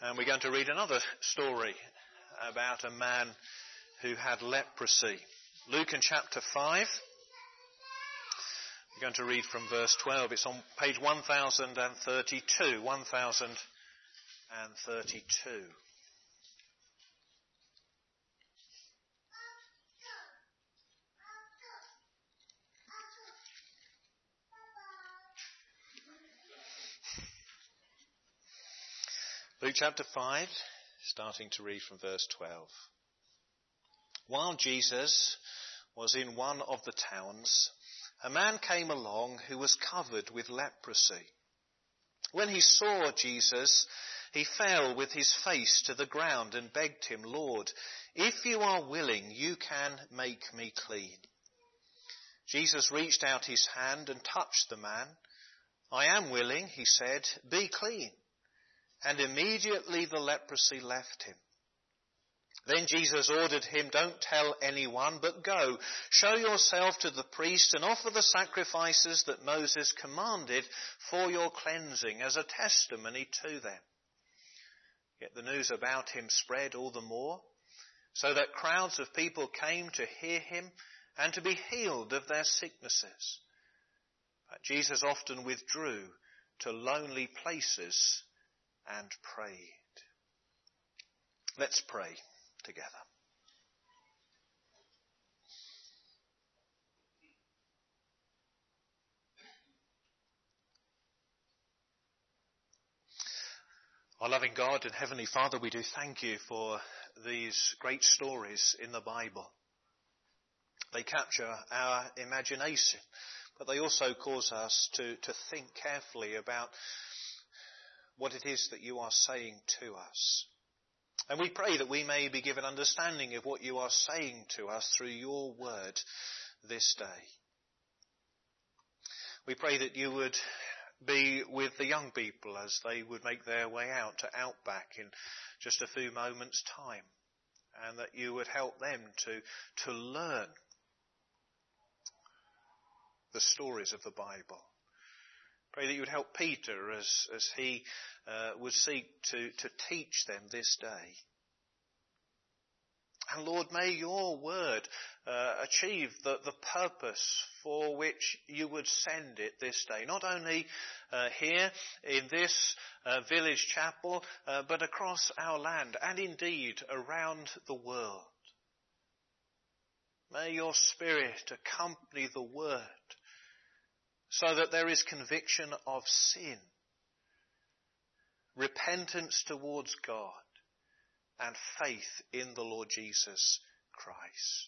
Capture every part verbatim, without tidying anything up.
And we're going to read another story about a man who had leprosy. Luke in chapter five. We're going to read from verse twelve. It's on page one thousand thirty-two. one thousand thirty-two. Luke chapter five, starting to read from verse twelve. While Jesus was in one of the towns, a man came along who was covered with leprosy. When he saw Jesus, he fell with his face to the ground and begged him, "Lord, if you are willing, you can make me clean." Jesus reached out his hand and touched the man. "I am willing," he said, "be clean." And immediately the leprosy left him. Then Jesus ordered him, "Don't tell anyone, but go, show yourself to the priest and offer the sacrifices that Moses commanded for your cleansing as a testimony to them." Yet the news about him spread all the more, so that crowds of people came to hear him and to be healed of their sicknesses. But Jesus often withdrew to lonely places and prayed. Let's pray together. Our loving God and Heavenly Father, we do thank you for these great stories in the Bible. They capture our imagination, but they also cause us to, to think carefully about what it is that you are saying to us. And we pray that we may be given understanding of what you are saying to us through your word this day. We pray that you would be with the young people as they would make their way out to Outback in just a few moments' time, and that you would help them to, to learn the stories of the Bible. Pray that you would help Peter as, as he uh, would seek to, to teach them this day. And Lord, may your word uh, achieve the, the purpose for which you would send it this day. Not only uh, here in this uh, village chapel, uh, but across our land and indeed around the world. May your Spirit accompany the word, so that there is conviction of sin, repentance towards God, and faith in the Lord Jesus Christ.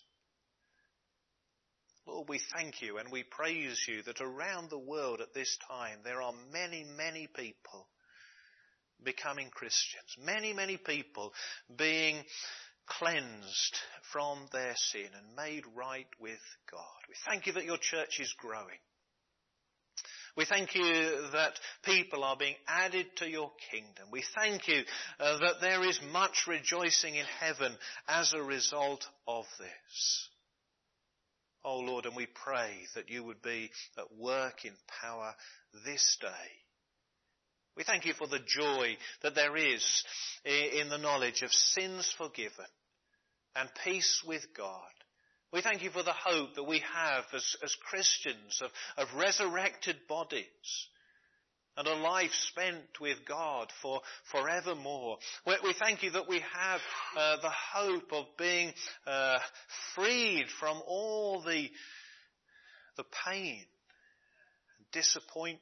Lord, we thank you and we praise you that around the world at this time there are many, many people becoming Christians. Many, many people being cleansed from their sin and made right with God. We thank you that your church is growing. We thank you that people are being added to your kingdom. We thank you uh, that there is much rejoicing in heaven as a result of this. Oh Lord, and we pray that you would be at work in power this day. We thank you for the joy that there is in the knowledge of sins forgiven and peace with God. We thank you for the hope that we have as, as Christians of, of resurrected bodies and a life spent with God for forevermore. We, we thank you that we have uh, the hope of being uh, freed from all the, the pain and disappointment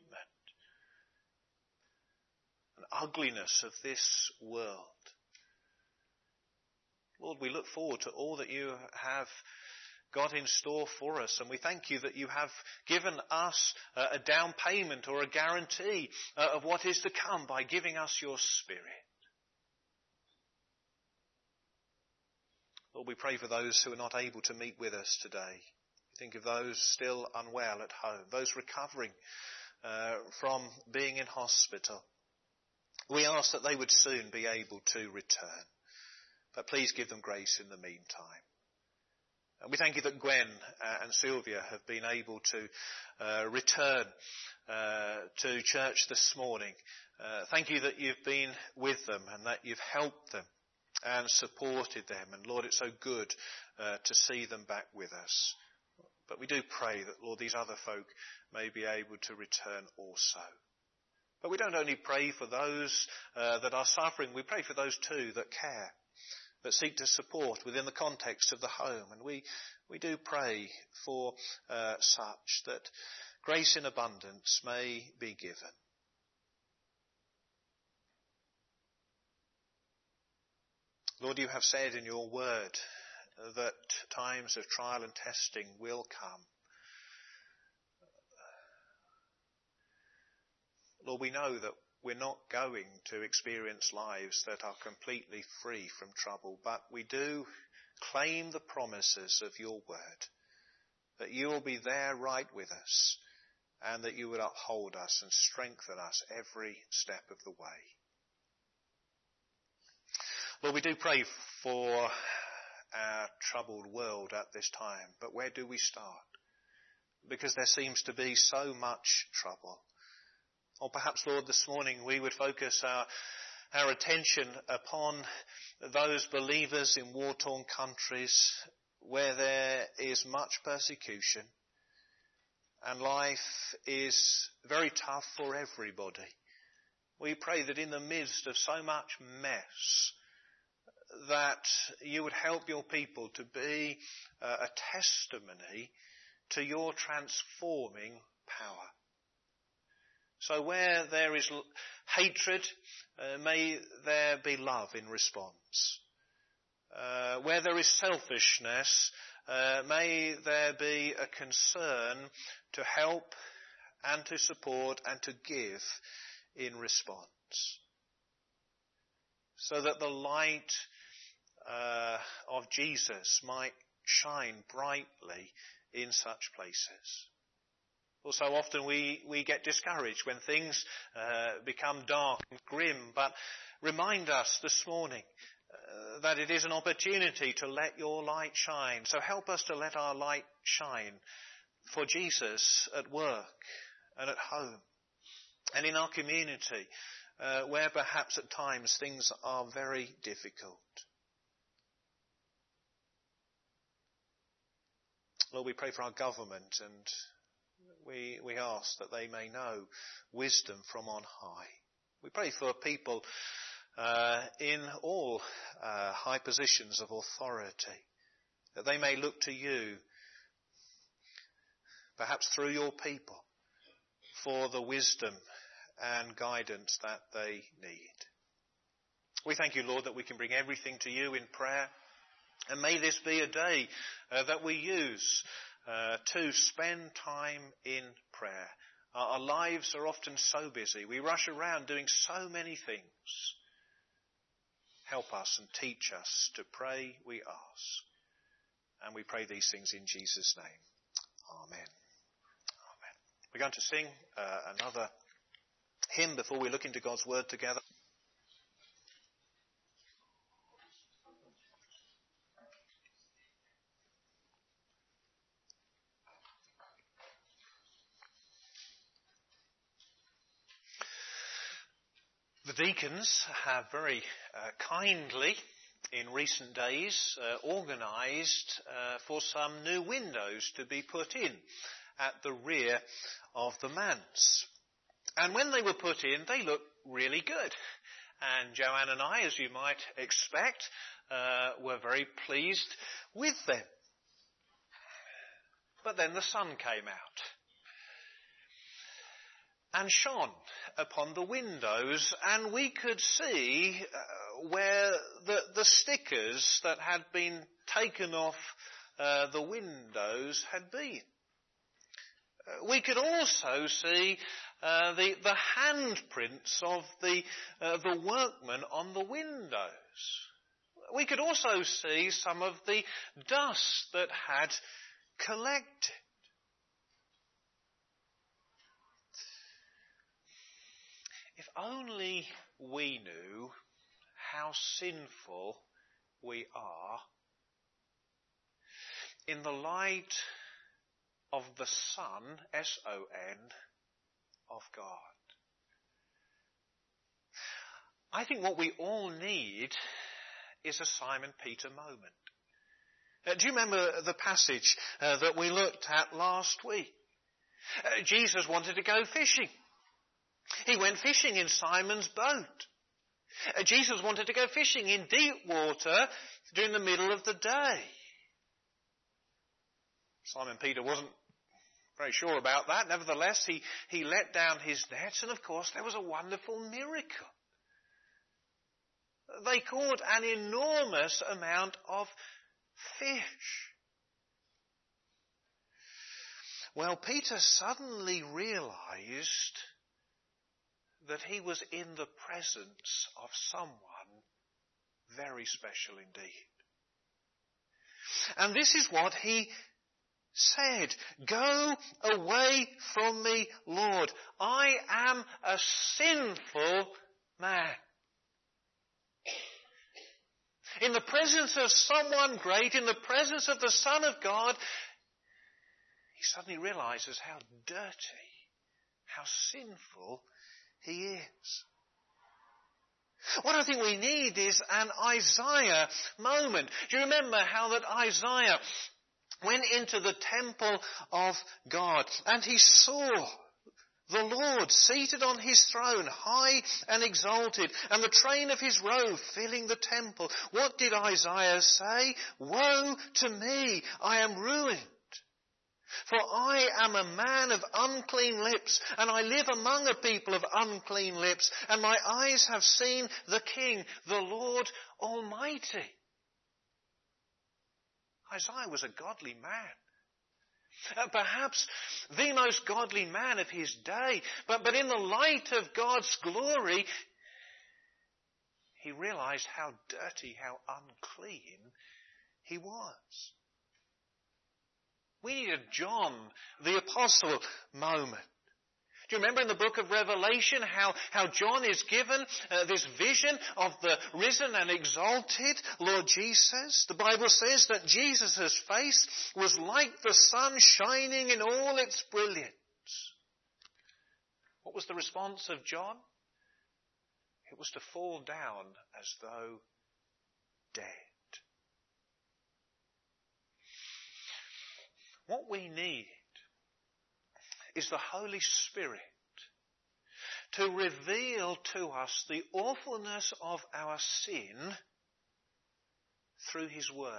and ugliness of this world. Lord, we look forward to all that you have got in store for us, and we thank you that you have given us uh, a down payment or a guarantee uh, of what is to come by giving us your Spirit. Lord, we pray for those who are not able to meet with us today. We think of those still unwell at home, those recovering uh, from being in hospital. We ask that they would soon be able to return. But please give them grace in the meantime. And we thank you that Gwen uh, and Sylvia have been able to uh, return uh, to church this morning Uh, thank you that you've been with them and that you've helped them and supported them. And Lord, it's so good uh, to see them back with us. But we do pray that, Lord, these other folk may be able to return also. But we don't only pray for those uh, that are suffering, we pray for those too that care, that seek to support within the context of the home. And we, we do pray for uh, such that grace in abundance may be given. Lord, you have said in your word that times of trial and testing will come. Lord, we know that we're not going to experience lives that are completely free from trouble, but we do claim the promises of your word, that you will be there right with us, and that you would uphold us and strengthen us every step of the way. Lord, we do pray for our troubled world at this time, but where do we start? Because there seems to be so much trouble. Or perhaps, Lord, this morning we would focus our, our attention upon those believers in war-torn countries where there is much persecution and life is very tough for everybody. We pray that in the midst of so much mess, that you would help your people to be uh, a testimony to your transforming power. So where there is l- hatred, uh, may there be love in response. Uh, where there is selfishness, uh, may there be a concern to help and to support and to give in response. So that the light uh, of Jesus might shine brightly in such places. Well, so often we, we get discouraged when things uh, become dark and grim, but remind us this morning uh, that it is an opportunity to let your light shine. So help us to let our light shine for Jesus at work and at home and in our community, uh, where perhaps at times things are very difficult. Lord, we pray for our government, and we, we ask that they may know wisdom from on high. We pray for people uh, in all uh, high positions of authority, that they may look to you, perhaps through your people, for the wisdom and guidance that they need. We thank you, Lord, that we can bring everything to you in prayer. And may this be a day uh, that we use uh, to spend time in prayer. Our, our lives are often so busy. We rush around doing so many things. Help us and teach us to pray, we ask. And we pray these things in Jesus' name. Amen. Amen. We're going to sing uh, another hymn before we look into God's word together. The deacons have very uh, kindly, in recent days, uh, organised uh, for some new windows to be put in at the rear of the manse. And when they were put in, they looked really good. And Joanne and I, as you might expect, uh, were very pleased with them. But then the sun came out and shone upon the windows, and we could see uh, where the, the stickers that had been taken off uh, the windows had been. Uh, we could also see uh, the, the handprints of the, uh, the workmen on the windows. We could also see some of the dust that had collected. If only we knew how sinful we are in the light of the Son, S O N, of God. I think what we all need is a Simon Peter moment. Uh, do you remember the passage uh, that we looked at last week? Uh, Jesus wanted to go fishing. He went fishing in Simon's boat. Uh, Jesus wanted to go fishing in deep water during the middle of the day. Simon Peter wasn't very sure about that. Nevertheless, he, he let down his nets, and of course there was a wonderful miracle. They caught an enormous amount of fish. Well, Peter suddenly realized that he was in the presence of someone very special indeed. And this is what he said, "Go away from me, Lord. I am a sinful man." In the presence of someone great, in the presence of the Son of God, he suddenly realizes how dirty, how sinful he is. What I think we need is an Isaiah moment. Do you remember how that Isaiah went into the temple of God and he saw the Lord seated on his throne, high and exalted, and the train of his robe filling the temple? What did Isaiah say? "Woe to me, I am ruined. For I am a man of unclean lips, and I live among a people of unclean lips, and my eyes have seen the King, the Lord Almighty." Isaiah was a godly man. Uh, perhaps the most godly man of his day. But, but in the light of God's glory, he realized how dirty, how unclean he was. We need a John the Apostle moment. Do you remember in the book of Revelation how, how John is given uh, this vision of the risen and exalted Lord Jesus? The Bible says that Jesus' face was like the sun shining in all its brilliance. What was the response of John? It was to fall down as though dead. What we need is the Holy Spirit to reveal to us the awfulness of our sin through His Word.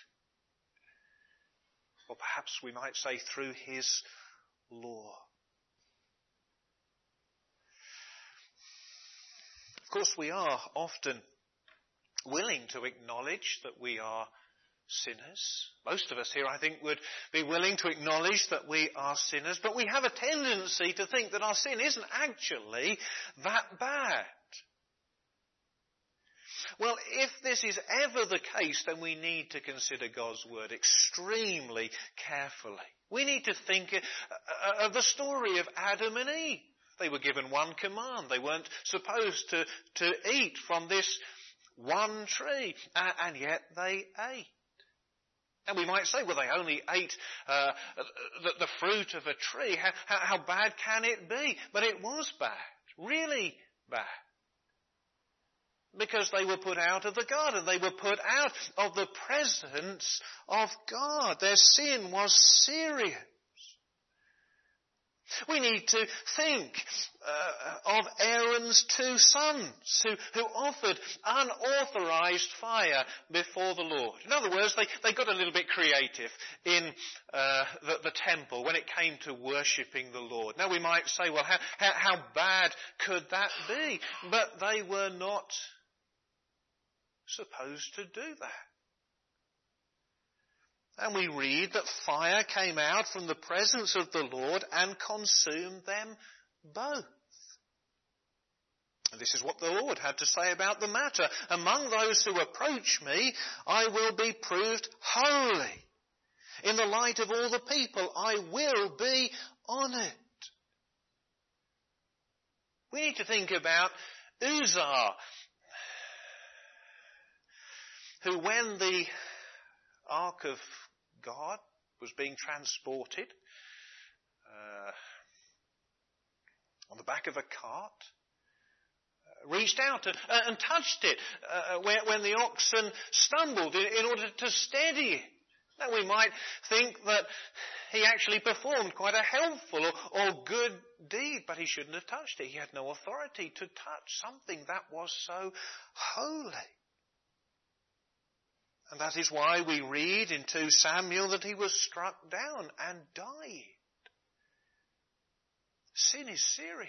Or perhaps we might say through His law. Of course, we are often willing to acknowledge that we are sinners. Most of us here, I think, would be willing to acknowledge that we are sinners, but we have a tendency to think that our sin isn't actually that bad. Well, if this is ever the case, then we need to consider God's Word extremely carefully. We need to think of the story of Adam and Eve. They were given one command. They weren't supposed to, to eat from this one tree, and yet they ate. And we might say, well, they only ate uh, the, the fruit of a tree. How, how, how bad can it be? But it was bad, really bad. Because they were put out of the garden. They were put out of the presence of God. Their sin was serious. We need to think uh, of Aaron's two sons who, who offered unauthorized fire before the Lord. In other words, they, they got a little bit creative in uh, the, the temple when it came to worshipping the Lord. Now we might say, well, how, how, how bad could that be? But they were not supposed to do that. And we read that fire came out from the presence of the Lord and consumed them both. And this is what the Lord had to say about the matter. Among those who approach me, I will be proved holy. In the light of all the people, I will be honoured. We need to think about Uzzah, who when the Ark of God was being transported uh, on the back of a cart reached out and, uh, and touched it uh, when, when the oxen stumbled in, in order to steady it. Now we might think that he actually performed quite a helpful or, or good deed, but he shouldn't have touched it. He had no authority to touch something that was so holy. And that is why we read in Second Samuel that he was struck down and died. Sin is serious.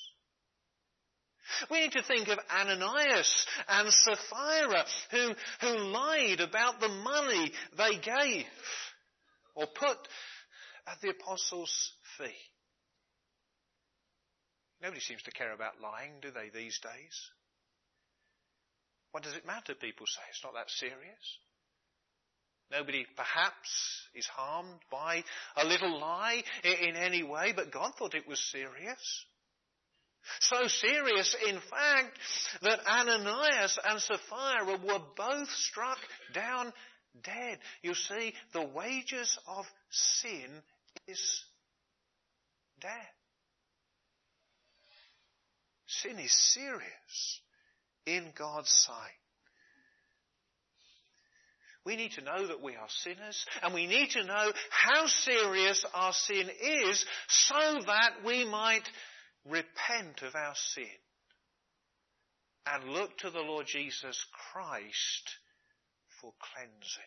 We need to think of Ananias and Sapphira who, who lied about the money they gave or put at the apostles' feet. Nobody seems to care about lying, do they, these days? What does it matter, people say? It's not that serious. Nobody perhaps is harmed by a little lie in any way, but God thought it was serious. So serious, in fact, that Ananias and Sapphira were both struck down dead. You see, the wages of sin is death. Sin is serious in God's sight. We need to know that we are sinners, and we need to know how serious our sin is so that we might repent of our sin and look to the Lord Jesus Christ for cleansing.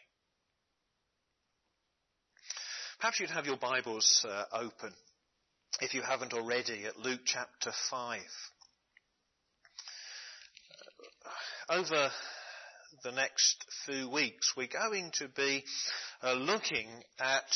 Perhaps you'd have your Bibles uh, open, if you haven't already, at Luke chapter five. Over the next few weeks, we're going to be uh, looking at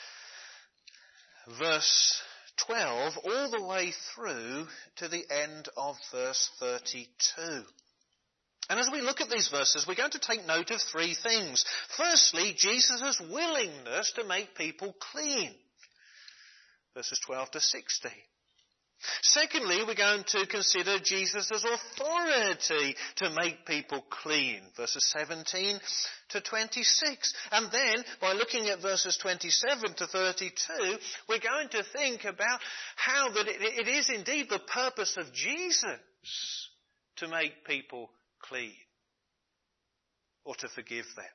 verse twelve all the way through to the end of verse thirty-two. And as we look at these verses, we're going to take note of three things. Firstly, Jesus' willingness to make people clean. Verses twelve to sixteen. Secondly, we're going to consider Jesus' authority to make people clean. Verses seventeen to twenty-six. And then, by looking at verses twenty-seven to thirty-two, we're going to think about how that it, it is indeed the purpose of Jesus to make people clean, or to forgive them.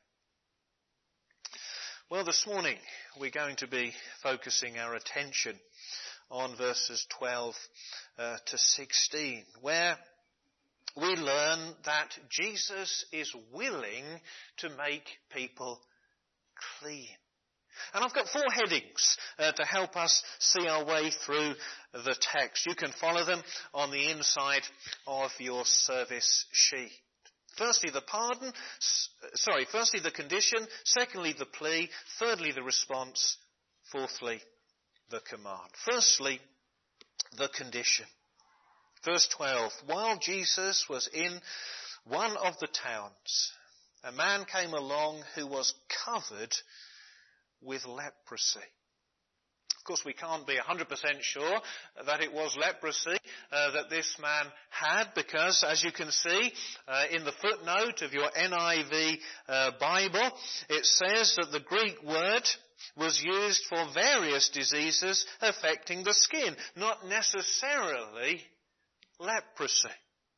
Well, this morning we're going to be focusing our attention on verses twelve uh, to sixteen, where we learn that Jesus is willing to make people clean. And I've got four headings uh, to help us see our way through the text. You can follow them on the inside of your service sheet. Firstly, the pardon, sorry, firstly the condition, secondly the plea, thirdly the response, fourthly the command. Firstly, the condition. Verse twelve, while Jesus was in one of the towns, a man came along who was covered with leprosy. Of course, we can't be one hundred percent sure that it was leprosy uh, that this man had, because, as you can see uh, in the footnote of your N I V uh, Bible, it says that the Greek word was used for various diseases affecting the skin, not necessarily leprosy.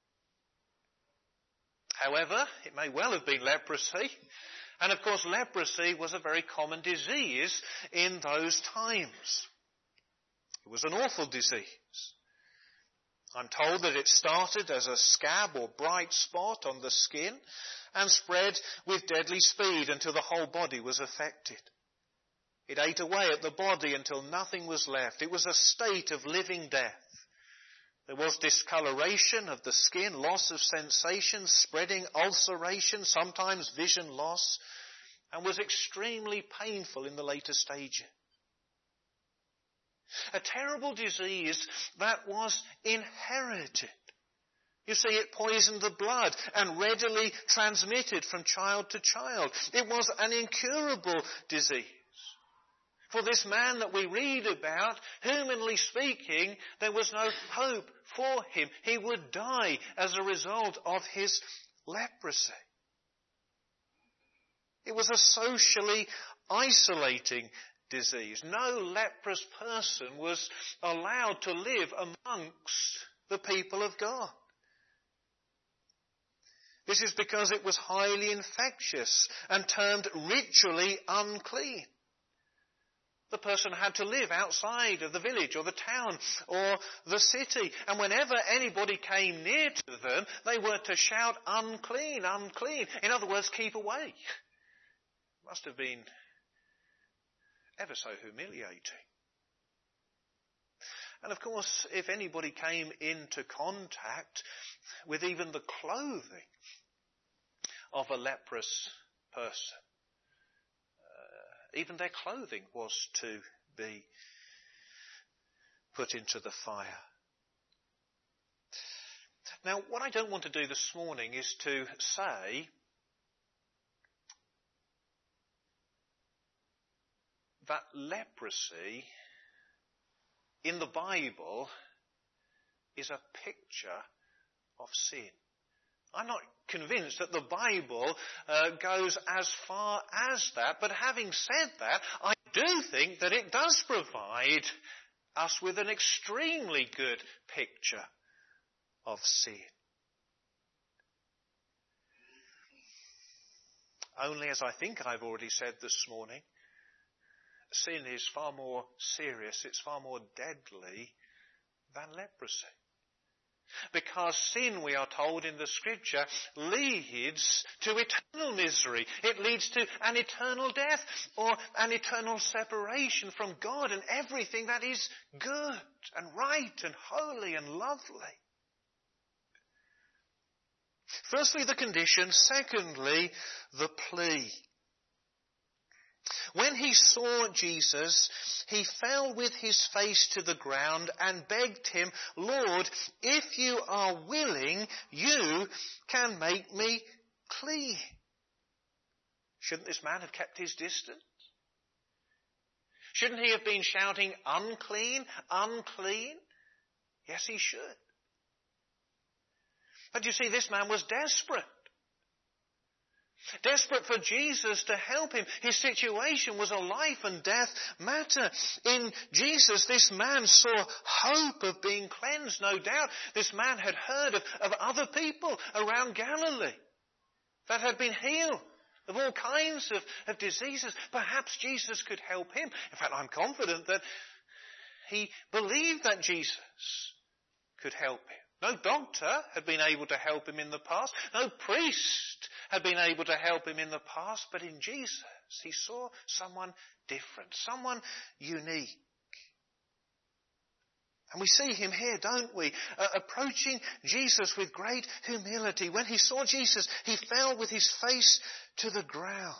However, it may well have been leprosy. And of course, leprosy was a very common disease in those times. It was an awful disease. I'm told that it started as a scab or bright spot on the skin and spread with deadly speed until the whole body was affected. It ate away at the body until nothing was left. It was a state of living death. There was discoloration of the skin, loss of sensation, spreading ulceration, sometimes vision loss, and was extremely painful in the later stages. A terrible disease that was inherited. You see, it poisoned the blood and readily transmitted from child to child. It was an incurable disease. For this man that we read about, humanly speaking, there was no hope for him. He would die as a result of his leprosy. It was a socially isolating disease. No leprous person was allowed to live amongst the people of God. This is because it was highly infectious and termed ritually unclean. The person had to live outside of the village or the town or the city. And whenever anybody came near to them, they were to shout, unclean, unclean. In other words, keep away. Must have been ever so humiliating. And of course, if anybody came into contact with even the clothing of a leprous person, uh, even their clothing was to be put into the fire. Now, what I don't want to do this morning is to say that leprosy in the Bible is a picture of sin. I'm not convinced that the Bible uh, goes as far as that, but having said that, I do think that it does provide us with an extremely good picture of sin. Only, as I think I've already said this morning, sin is far more serious, it's far more deadly than leprosy. Because sin, we are told in the Scripture, leads to eternal misery. It leads to an eternal death or an eternal separation from God and everything that is good and right and holy and lovely. Firstly, the condition. Secondly, the plea. When he saw Jesus, he fell with his face to the ground and begged him, Lord, if you are willing, you can make me clean. Shouldn't this man have kept his distance? Shouldn't he have been shouting, unclean, unclean? Yes, he should. But you see, this man was desperate. Desperate for Jesus to help him. His situation was a life and death matter. In Jesus, this man saw hope of being cleansed, no doubt. This man had heard of, of other people around Galilee that had been healed of all kinds of, of diseases. Perhaps Jesus could help him. In fact, I'm confident that he believed that Jesus could help him. No doctor had been able to help him in the past. No priest had been able to help him in the past. But in Jesus, he saw someone different, someone unique. And we see him here, don't we? Uh, approaching Jesus with great humility. When he saw Jesus, he fell with his face to the ground.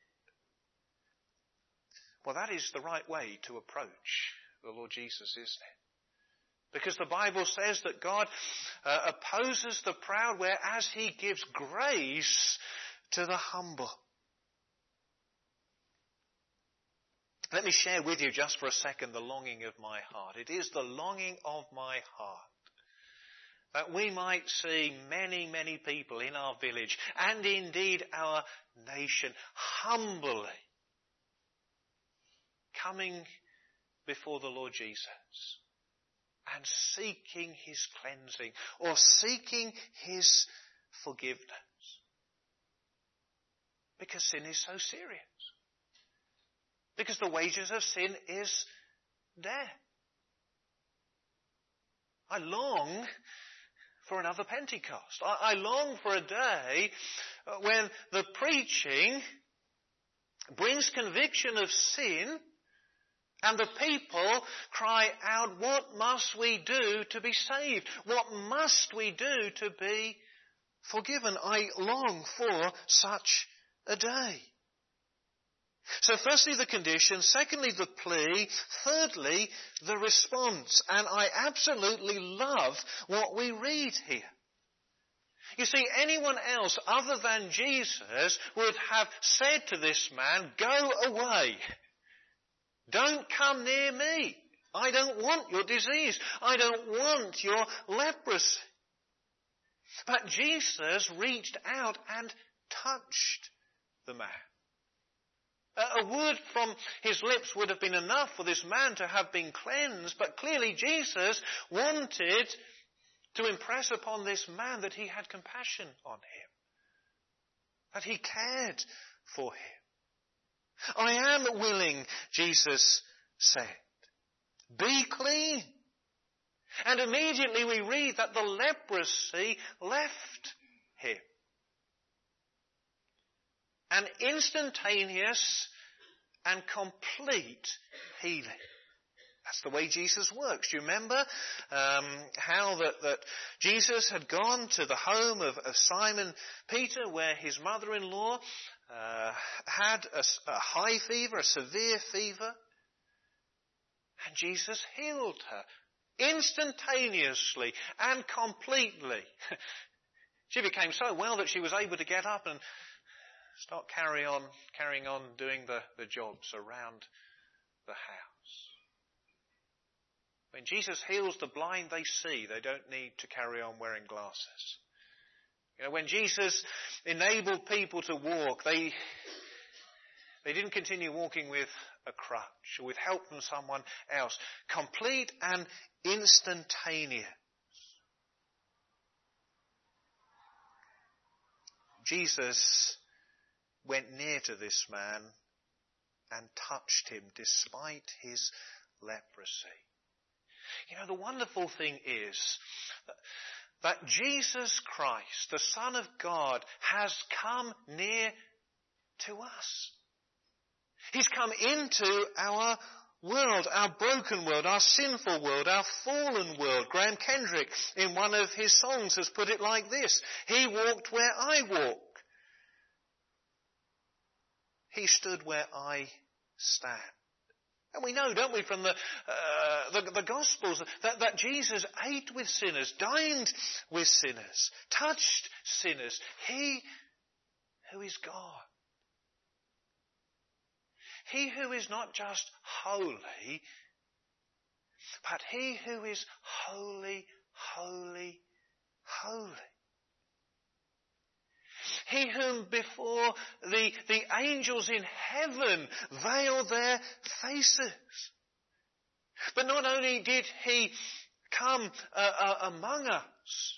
Well, that is the right way to approach the Lord Jesus, isn't it? Because the Bible says that God uh, opposes the proud, whereas he gives grace to the humble. Let me share with you just for a second the longing of my heart. It is the longing of my heart that we might see many, many people in our village and indeed our nation humbly coming before the Lord Jesus and seeking his cleansing or seeking his forgiveness. Because sin is so serious. Because the wages of sin is death. I long for another Pentecost. I, I long for a day when the preaching brings conviction of sin and the people cry out, what must we do to be saved? What must we do to be forgiven? I long for such a day. So firstly, the condition. Secondly, the plea. Thirdly, the response. And I absolutely love what we read here. You see, anyone else other than Jesus would have said to this man, go away. Don't come near me. I don't want your disease. I don't want your leprosy. But Jesus reached out and touched the man. A word from his lips would have been enough for this man to have been cleansed, but clearly Jesus wanted to impress upon this man that he had compassion on him. that he cared for him. I am willing, Jesus said. Be clean. And immediately we read that the leprosy left him. An instantaneous and complete healing. That's the way Jesus works. Do you remember um, how that, that Jesus had gone to the home of, of Simon Peter, where his mother-in-law uh, had a, a high fever, a severe fever, and Jesus healed her instantaneously and completely. She became so well that she was able to get up and start carry on, carrying on doing the, the jobs around the house. When Jesus heals the blind, they see. They don't need to carry on wearing glasses. You know, when Jesus enabled people to walk, they, they didn't continue walking with a crutch or with help from someone else. Complete and instantaneous. Jesus went near to this man and touched him despite his leprosy. You know, the wonderful thing is that Jesus Christ, the Son of God, has come near to us. He's come into our world, our broken world, our sinful world, our fallen world. Graham Kendrick, in one of his songs, has put it like this: He walked where I walk. He stood where I stand. And we know, don't we, from the, uh, the, the Gospels, that, that Jesus ate with sinners, dined with sinners, touched sinners. He who is God. He who is not just holy, but he who is holy, holy, holy. He whom before the, the angels in heaven veil their faces. But not only did he come uh, uh, among us,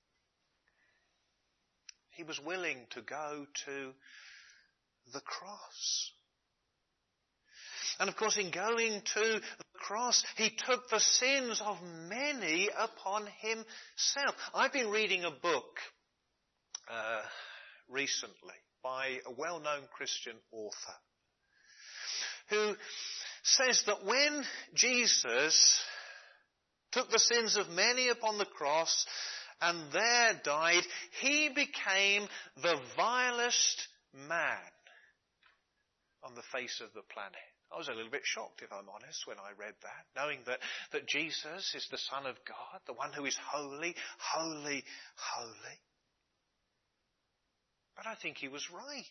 he was willing to go to the cross. And of course, in going to the cross, he took the sins of many upon himself. I've been reading a book uh, recently by a well-known Christian author who says that when Jesus took the sins of many upon the cross and there died, he became the vilest man on the face of the planet. I was a little bit shocked, if I'm honest, when I read that, knowing that, that Jesus is the Son of God, the one who is holy, holy, holy. But I think he was right.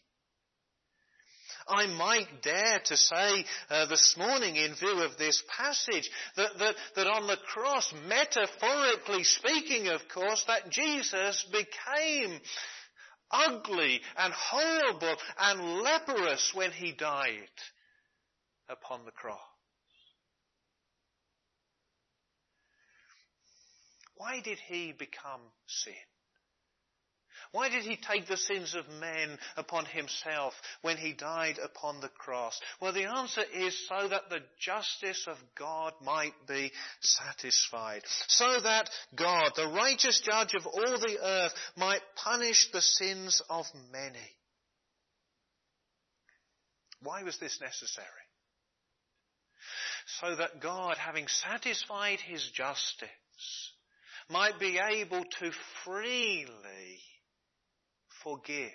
I might dare to say uh, this morning, in view of this passage, that, that, that on the cross, metaphorically speaking, of course, that Jesus became ugly and horrible and leprous when he died upon the cross. Why did he become sin? Why did he take the sins of men upon himself when he died upon the cross? Well, the answer is so that the justice of God might be satisfied. So that God, the righteous judge of all the earth, might punish the sins of many. Why was this necessary? So that God, having satisfied his justice, might be able to freely forgive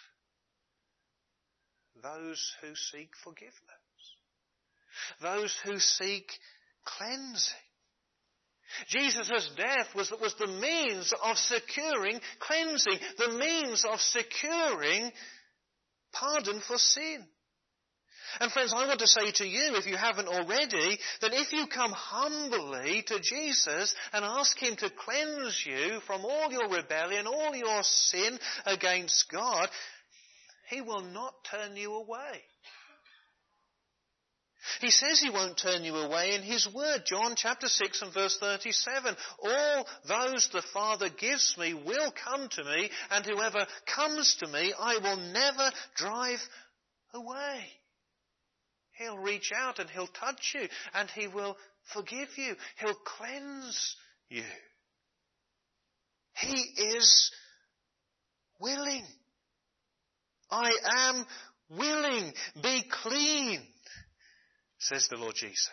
those who seek forgiveness, those who seek cleansing. Jesus' death was, was the means of securing cleansing, the means of securing pardon for sin. And friends, I want to say to you, if you haven't already, that if you come humbly to Jesus and ask him to cleanse you from all your rebellion, all your sin against God, he will not turn you away. He says he won't turn you away in his word. John chapter six and verse thirty-seven. All those the Father gives me will come to me, and whoever comes to me I will never drive away. He'll reach out and he'll touch you, and he will forgive you. He'll cleanse you. He is willing. I am willing. Be clean, says the Lord Jesus.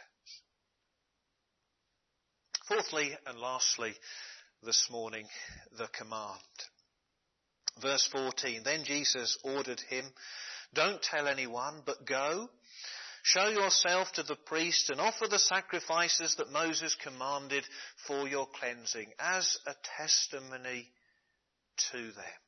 Fourthly and lastly this morning, the command. Verse fourteen, then Jesus ordered him, don't tell anyone, but go, show yourself to the priest and offer the sacrifices that Moses commanded for your cleansing as a testimony to them.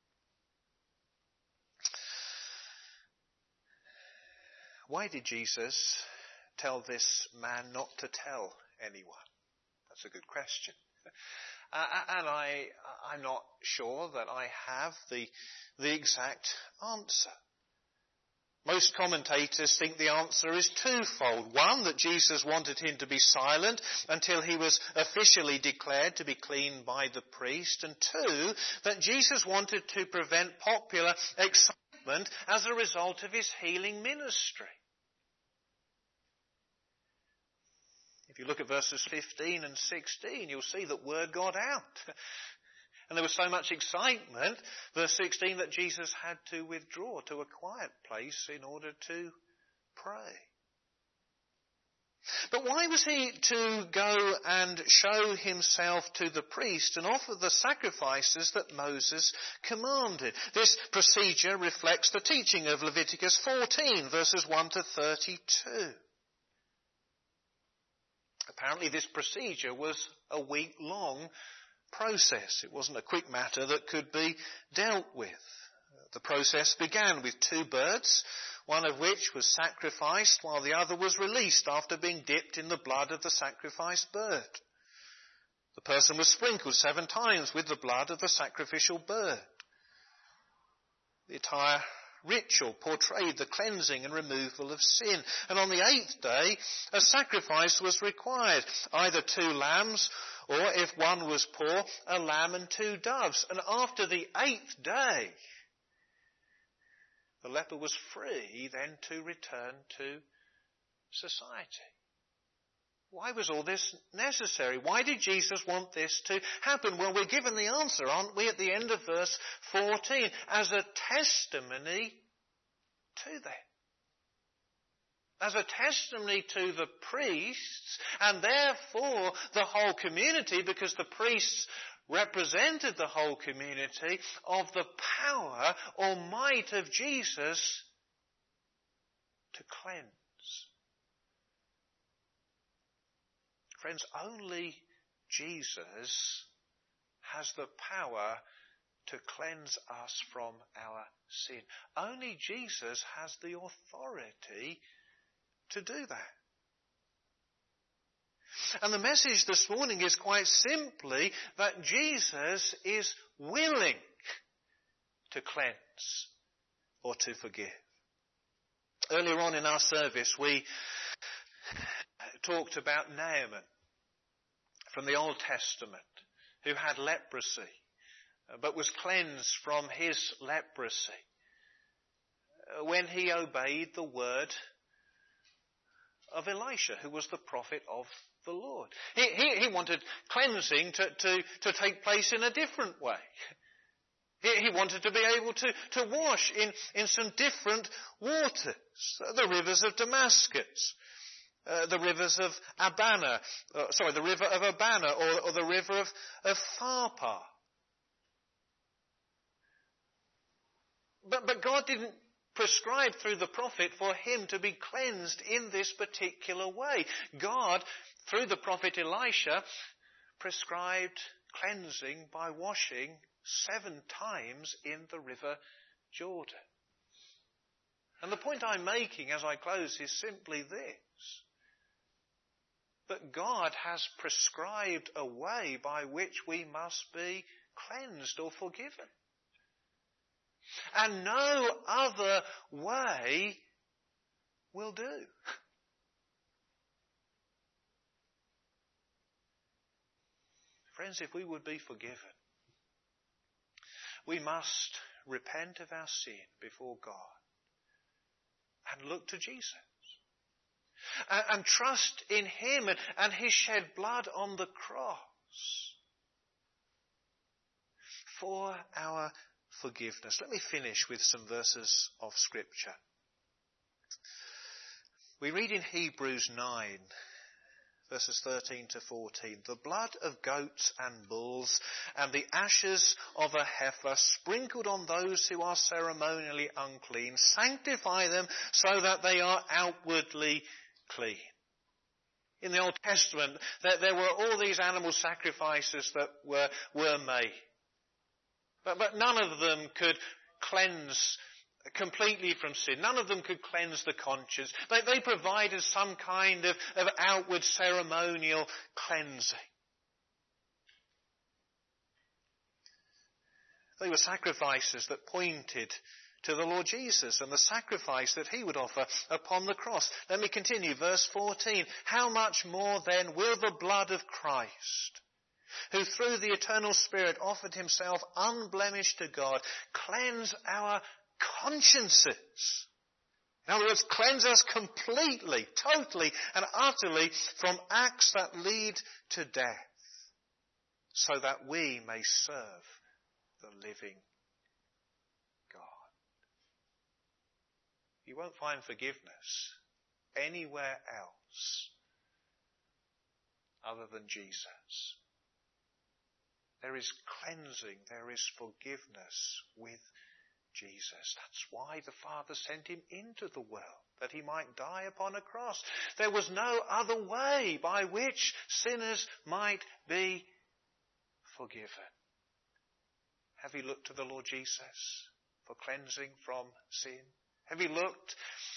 Why did Jesus tell this man not to tell anyone? That's a good question. Uh, and I, I'm not sure that I have the, the exact answer. Most commentators think the answer is twofold. One, that Jesus wanted him to be silent until he was officially declared to be clean by the priest. And two, that Jesus wanted to prevent popular excitement as a result of his healing ministry. If you look at verses fifteen and sixteen, you'll see that word got out. And there was so much excitement, verse sixteen, that Jesus had to withdraw to a quiet place in order to pray. But why was he to go and show himself to the priest and offer the sacrifices that Moses commanded? This procedure reflects the teaching of Leviticus fourteen, verses one to thirty-two. Apparently this procedure was a week-long process. It wasn't a quick matter that could be dealt with. The process began with two birds, one of which was sacrificed while the other was released after being dipped in the blood of the sacrificed bird. The person was sprinkled seven times with the blood of the sacrificial bird. The entire ritual portrayed the cleansing and removal of sin. And on the eighth day, a sacrifice was required, either two lambs or, if one was poor, a lamb and two doves. And after the eighth day, the leper was free then to return to society. Why was all this necessary? Why did Jesus want this to happen? Well, we're given the answer, aren't we, at the end of verse fourteen, as a testimony to them. As a testimony to the priests, and therefore the whole community, because the priests represented the whole community, of the power or might of Jesus to cleanse. Friends, only Jesus has the power to cleanse us from our sin. Only Jesus has the authority to do that. And the message this morning is quite simply that Jesus is willing to cleanse or to forgive. Earlier on in our service, we talked about Naaman from the Old Testament, who had leprosy, but was cleansed from his leprosy when he obeyed the word of Elisha, who was the prophet of the Lord. He, he, he wanted cleansing to, to, to take place in a different way. He, he wanted to be able to, to wash in, in some different waters, the rivers of Damascus. Uh, the rivers of Abana, uh, sorry, the river of Abana, or, or the river of, of Pharpar. But, but God didn't prescribe through the prophet for him to be cleansed in this particular way. God, through the prophet Elisha, prescribed cleansing by washing seven times in the river Jordan. And the point I'm making as I close is simply this. That God has prescribed a way by which we must be cleansed or forgiven. And no other way will do. Friends, if we would be forgiven, we must repent of our sin before God and look to Jesus and, and trust in him and, and his shed blood on the cross for our forgiveness. Let me finish with some verses of Scripture. We read in Hebrews nine, verses thirteen to fourteen, the blood of goats and bulls and the ashes of a heifer sprinkled on those who are ceremonially unclean sanctify them so that they are outwardly clean. In the Old Testament, there, there were all these animal sacrifices that were, were made. But, but none of them could cleanse completely from sin. None of them could cleanse the conscience. They, they provided some kind of, of outward ceremonial cleansing. They were sacrifices that pointed to the Lord Jesus and the sacrifice that he would offer upon the cross. Let me continue, verse fourteen. How much more then will the blood of Christ, who through the eternal Spirit offered himself unblemished to God, cleanse our consciences. In other words, cleanse us completely, totally and utterly from acts that lead to death, so that we may serve the living God. You won't find forgiveness anywhere else other than Jesus. There is cleansing, there is forgiveness with Jesus. That's why the Father sent him into the world, that he might die upon a cross. There was no other way by which sinners might be forgiven. Have you looked to the Lord Jesus for cleansing from sin? Have you looked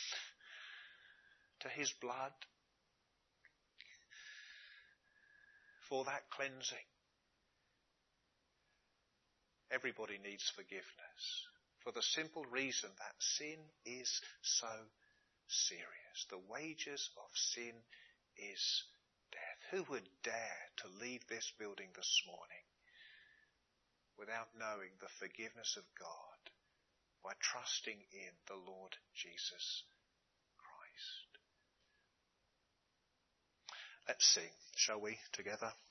to his blood for that cleansing? Everybody needs forgiveness for the simple reason that sin is so serious. The wages of sin is death. Who would dare to leave this building this morning without knowing the forgiveness of God by trusting in the Lord Jesus Christ? Let's sing, shall we, together?